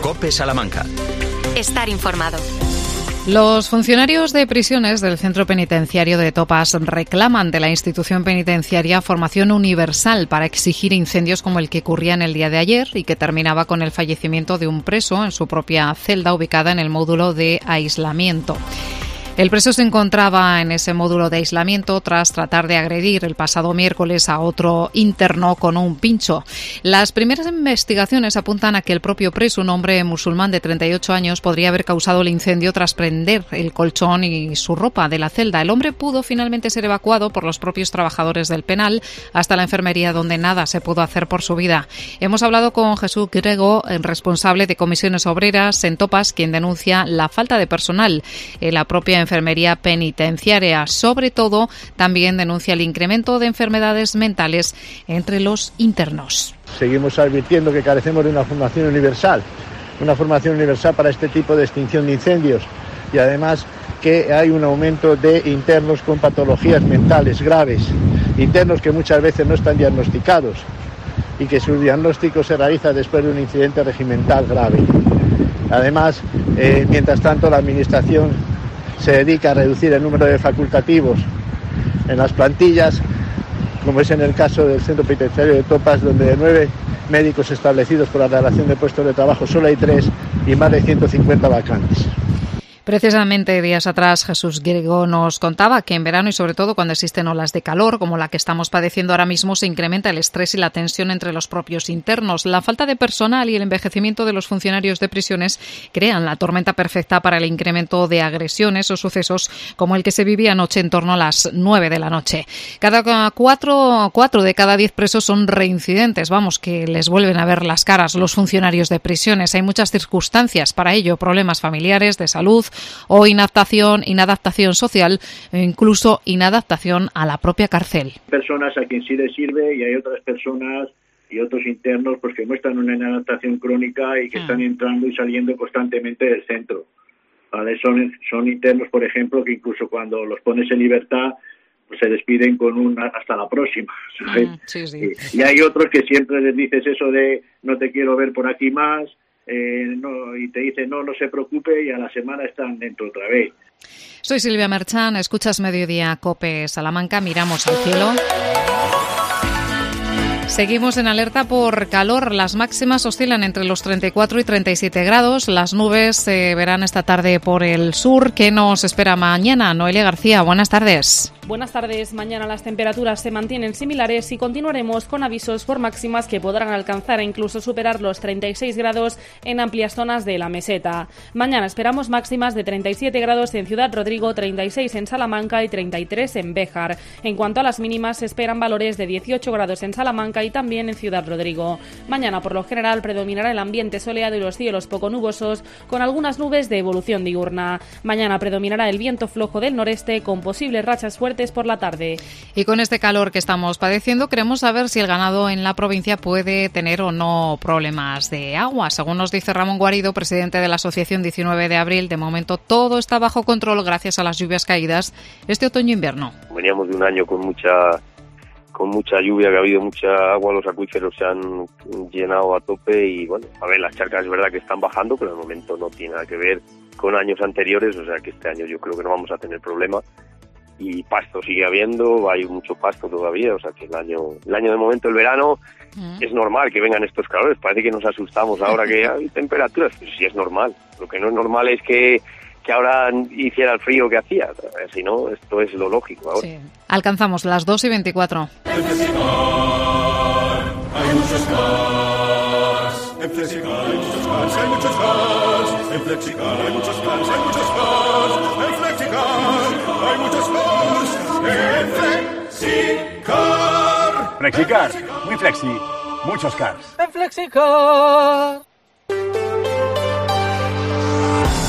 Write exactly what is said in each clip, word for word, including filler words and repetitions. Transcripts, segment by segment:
COPE Salamanca. Estar informado. Los funcionarios de prisiones del Centro Penitenciario de Topas reclaman de la institución penitenciaria formación universal para exigir incendios como el que ocurría en el día de ayer y que terminaba con el fallecimiento de un preso en su propia celda ubicada en el módulo de aislamiento. El preso se encontraba en ese módulo de aislamiento tras tratar de agredir el pasado miércoles a otro interno con un pincho. Las primeras investigaciones apuntan a que el propio preso, un hombre musulmán de treinta y ocho años, podría haber causado el incendio tras prender el colchón y su ropa de la celda. El hombre pudo finalmente ser evacuado por los propios trabajadores del penal hasta la enfermería, donde nada se pudo hacer por su vida. Hemos hablado con Jesús Grego, el responsable de comisiones obreras en Topas, quien denuncia la falta de personal en la propia enfermería penitenciaria. Sobre todo, también denuncia el incremento de enfermedades mentales entre los internos. Seguimos advirtiendo que carecemos de una formación universal, una formación universal para este tipo de extinción de incendios, y además que hay un aumento de internos con patologías mentales graves, internos que muchas veces no están diagnosticados y que su diagnóstico se realiza después de un incidente regimental grave. Además, eh, mientras tanto, la Administración se dedica a reducir el número de facultativos en las plantillas, como es en el caso del Centro Penitenciario de Topas, donde de nueve médicos establecidos por la relación de puestos de trabajo solo hay tres y más de ciento cincuenta vacantes. Precisamente días atrás Jesús Grego nos contaba que en verano y sobre todo cuando existen olas de calor como la que estamos padeciendo ahora mismo se incrementa el estrés y la tensión entre los propios internos. La falta de personal y el envejecimiento de los funcionarios de prisiones crean la tormenta perfecta para el incremento de agresiones o sucesos como el que se vivía anoche en torno a las nueve de la noche. Cada cuatro, cuatro de cada diez presos son reincidentes, vamos, que les vuelven a ver las caras los funcionarios de prisiones. Hay muchas circunstancias para ello, problemas familiares, de salud o inadaptación, inadaptación social e incluso inadaptación a la propia cárcel. Personas a quien sí les sirve y hay otras personas y otros internos pues que muestran una inadaptación crónica y que mm. están entrando y saliendo constantemente del centro. ¿Vale? Son, son internos, por ejemplo, que incluso cuando los pones en libertad pues se despiden con un hasta la próxima, ¿sabes? Mm, sí, sí. Y, y hay otros que siempre les dices eso de no te quiero ver por aquí más. Eh, no, y te dice no, no se preocupe y a la semana están dentro otra vez. Soy Silvia Merchan, escuchas Mediodía COPE Salamanca, miramos al cielo. Seguimos en alerta por calor. Las máximas oscilan entre los treinta y cuatro y treinta y siete grados. Las nubes se verán esta tarde por el sur. ¿Qué nos espera mañana? Noelia García, buenas tardes. Buenas tardes. Mañana las temperaturas se mantienen similares y continuaremos con avisos por máximas que podrán alcanzar e incluso superar los treinta y seis grados en amplias zonas de la meseta. Mañana esperamos máximas de treinta y siete grados en Ciudad Rodrigo, treinta y seis en Salamanca y treinta y tres en Béjar. En cuanto a las mínimas, se esperan valores de dieciocho grados en Salamanca y también en Ciudad Rodrigo. Mañana, por lo general, predominará el ambiente soleado y los cielos poco nubosos, con algunas nubes de evolución diurna. Mañana predominará el viento flojo del noreste, con posibles rachas fuertes por la tarde. Y con este calor que estamos padeciendo, queremos saber si el ganado en la provincia puede tener o no problemas de agua. Según nos dice Ramón Guarido, presidente de la Asociación diecinueve de abril, de momento todo está bajo control gracias a las lluvias caídas este otoño-invierno. Veníamos de un año con mucha con mucha lluvia, que ha habido mucha agua, los acuíferos se han llenado a tope y bueno, a ver, las charcas es verdad que están bajando, pero de momento no tiene nada que ver con años anteriores, o sea que este año yo creo que no vamos a tener problema. Y pasto sigue habiendo, hay mucho pasto todavía, o sea que el año, el año de momento, el verano, mm. es normal que vengan estos calores, parece que nos asustamos ahora que hay temperaturas, pues sí es normal, lo que no es normal es que, que ahora hiciera el frío que hacía, si no, esto es lo lógico ahora. Sí. Alcanzamos las dos y veinticuatro. En Flexicar hay muchos cars, en Flexicar hay muchos cars, hay muchos cars, en Flexicar hay muchos cars, hay muchos cars, en Flexicar hay muchos cars, en Flexicar. Flexicar, muy flexi, muchos cars. En Flexicar.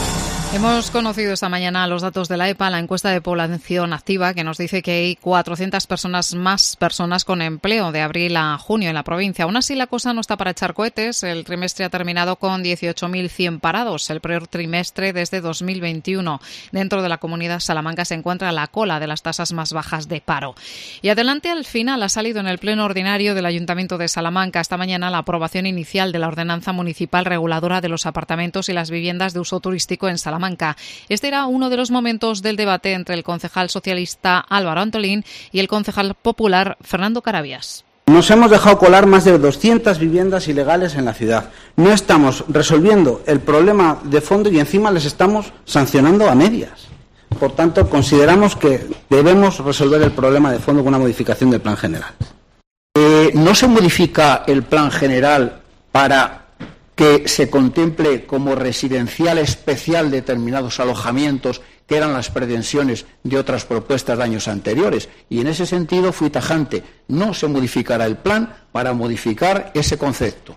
Hemos conocido esta mañana los datos de la E P A, la encuesta de población activa, que nos dice que hay cuatrocientas personas más personas con empleo de abril a junio en la provincia. Aún así, la cosa no está para echar cohetes. El trimestre ha terminado con dieciocho mil cien parados, el peor trimestre desde dos mil veintiuno. Dentro de la comunidad Salamanca se encuentra la cola de las tasas más bajas de paro. Y adelante, al final, ha salido en el pleno ordinario del Ayuntamiento de Salamanca esta mañana la aprobación inicial de la ordenanza municipal reguladora de los apartamentos y las viviendas de uso turístico en Salamanca. Este era uno de los momentos del debate entre el concejal socialista Álvaro Antolín y el concejal popular Fernando Carabias. Nos hemos dejado colar más de doscientas viviendas ilegales en la ciudad. No estamos resolviendo el problema de fondo y encima les estamos sancionando a medias. Por tanto, consideramos que debemos resolver el problema de fondo con una modificación del plan general. Eh, ¿No se modifica el plan general para que se contemple como residencial especial determinados alojamientos que eran las pretensiones de otras propuestas de años anteriores? Y en ese sentido fui tajante. No se modificará el plan para modificar ese concepto.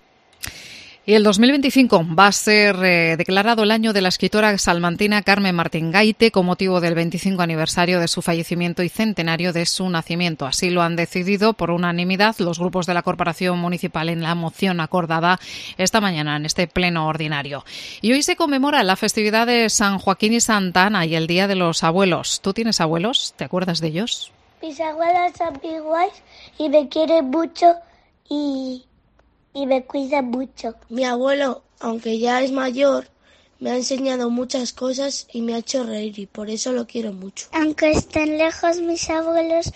Y el dos mil veinticinco va a ser eh, declarado el año de la escritora salmantina Carmen Martín Gaite con motivo del veinticinco aniversario de su fallecimiento y centenario de su nacimiento. Así lo han decidido por unanimidad los grupos de la Corporación Municipal en la moción acordada esta mañana en este pleno ordinario. Y hoy se conmemora la festividad de San Joaquín y Santa Ana y el Día de los Abuelos. ¿Tú tienes abuelos? ¿Te acuerdas de ellos? Mis abuelos son muy guays y me quieren mucho y... y me cuida mucho. Mi abuelo, aunque ya es mayor, me ha enseñado muchas cosas y me ha hecho reír y por eso lo quiero mucho. Aunque estén lejos mis abuelos,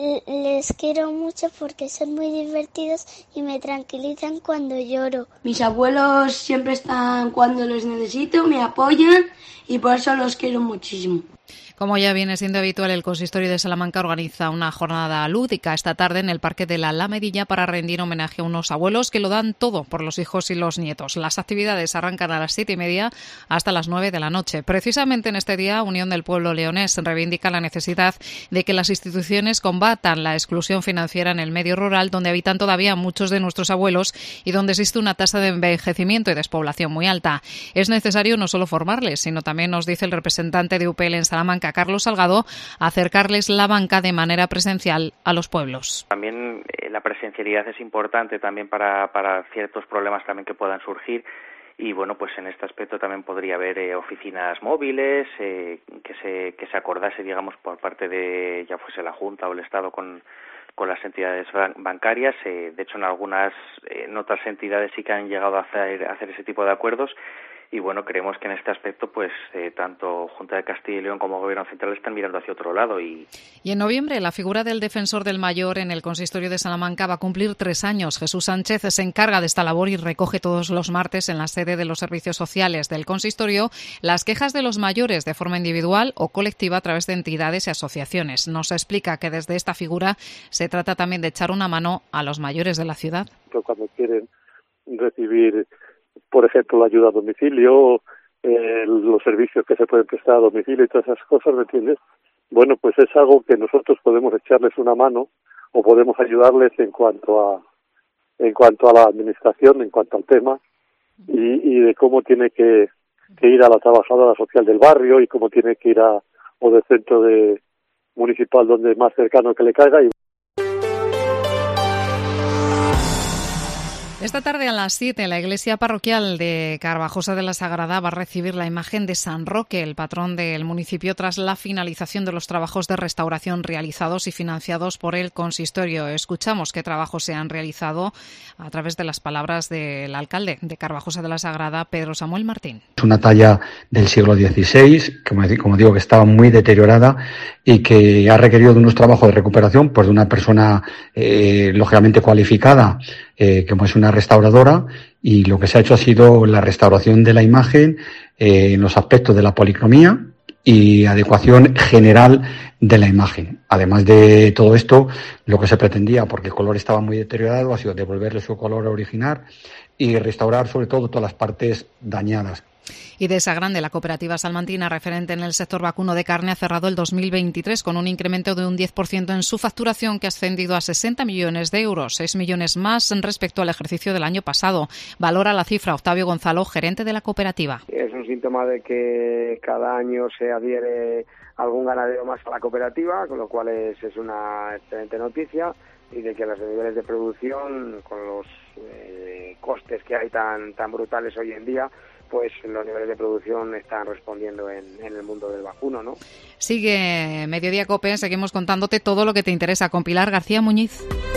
les quiero mucho porque son muy divertidos y me tranquilizan cuando lloro. Mis abuelos siempre están cuando los necesito, me apoyan y por eso los quiero muchísimo. Como ya viene siendo habitual, el Consistorio de Salamanca organiza una jornada lúdica esta tarde en el Parque de la Alamedilla para rendir homenaje a unos abuelos que lo dan todo por los hijos y los nietos. Las actividades arrancan a las siete y media hasta las nueve de la noche. Precisamente en este día, Unión del Pueblo Leonés reivindica la necesidad de que las instituciones combatan la exclusión financiera en el medio rural, donde habitan todavía muchos de nuestros abuelos y donde existe una tasa de envejecimiento y despoblación muy alta. Es necesario no solo formarles, sino también, nos dice el representante de U P L en Salamanca, Carlos Salgado, acercarles la banca de manera presencial a los pueblos. También eh, la presencialidad es importante también para, para ciertos problemas también que puedan surgir y bueno, pues en este aspecto también podría haber eh, oficinas móviles eh, que se que se acordase, digamos, por parte de ya fuese la Junta o el Estado con con las entidades bancarias. Eh, de hecho, en algunas eh, en otras entidades sí que han llegado a hacer, a hacer ese tipo de acuerdos. Y bueno, creemos que en este aspecto, pues eh, tanto Junta de Castilla y León como Gobierno Central están mirando hacia otro lado. Y... y en noviembre, la figura del defensor del mayor en el Consistorio de Salamanca va a cumplir tres años. Jesús Sánchez se encarga de esta labor y recoge todos los martes en la sede de los servicios sociales del Consistorio las quejas de los mayores de forma individual o colectiva a través de entidades y asociaciones. Nos explica que desde esta figura se trata también de echar una mano a los mayores de la ciudad. Cuando quieren recibir, por ejemplo, la ayuda a domicilio, eh, los servicios que se pueden prestar a domicilio y todas esas cosas, ¿me entiendes? Bueno, pues es algo que nosotros podemos echarles una mano o podemos ayudarles en cuanto a en cuanto a la administración, en cuanto al tema y, y de cómo tiene que, que ir a la trabajadora social del barrio y cómo tiene que ir a o del centro de municipal donde más cercano que le caiga. Y esta tarde a las siete, la iglesia parroquial de Carvajosa de la Sagrada va a recibir la imagen de San Roque, el patrón del municipio, tras la finalización de los trabajos de restauración realizados y financiados por el consistorio. Escuchamos qué trabajos se han realizado a través de las palabras del alcalde de Carvajosa de la Sagrada, Pedro Samuel Martín. Es una talla del siglo dieciséis, como digo, que estaba muy deteriorada y que ha requerido de unos trabajos de recuperación pues de una persona eh, lógicamente cualificada, eh, como es una restauradora, y lo que se ha hecho ha sido la restauración de la imagen eh, en los aspectos de la policromía y adecuación general de la imagen. Además de todo esto, lo que se pretendía, porque el color estaba muy deteriorado, ha sido devolverle su color original y restaurar sobre todo todas las partes dañadas. Y de esa grande, la cooperativa salmantina, referente en el sector vacuno de carne, ha cerrado el dos mil veintitrés con un incremento de un diez por ciento en su facturación, que ha ascendido a sesenta millones de euros, seis millones más respecto al ejercicio del año pasado. Valora la cifra Octavio Gonzalo, gerente de la cooperativa. Es un síntoma de que cada año se adhiere algún ganadero más a la cooperativa, con lo cual es, es una excelente noticia, y de que los niveles de producción, con los eh, costes que hay tan tan brutales hoy en día, pues los niveles de producción están respondiendo en, en el mundo del vacuno, ¿no? Sigue Mediodía COPE, seguimos contándote todo lo que te interesa con Pilar García Muñiz.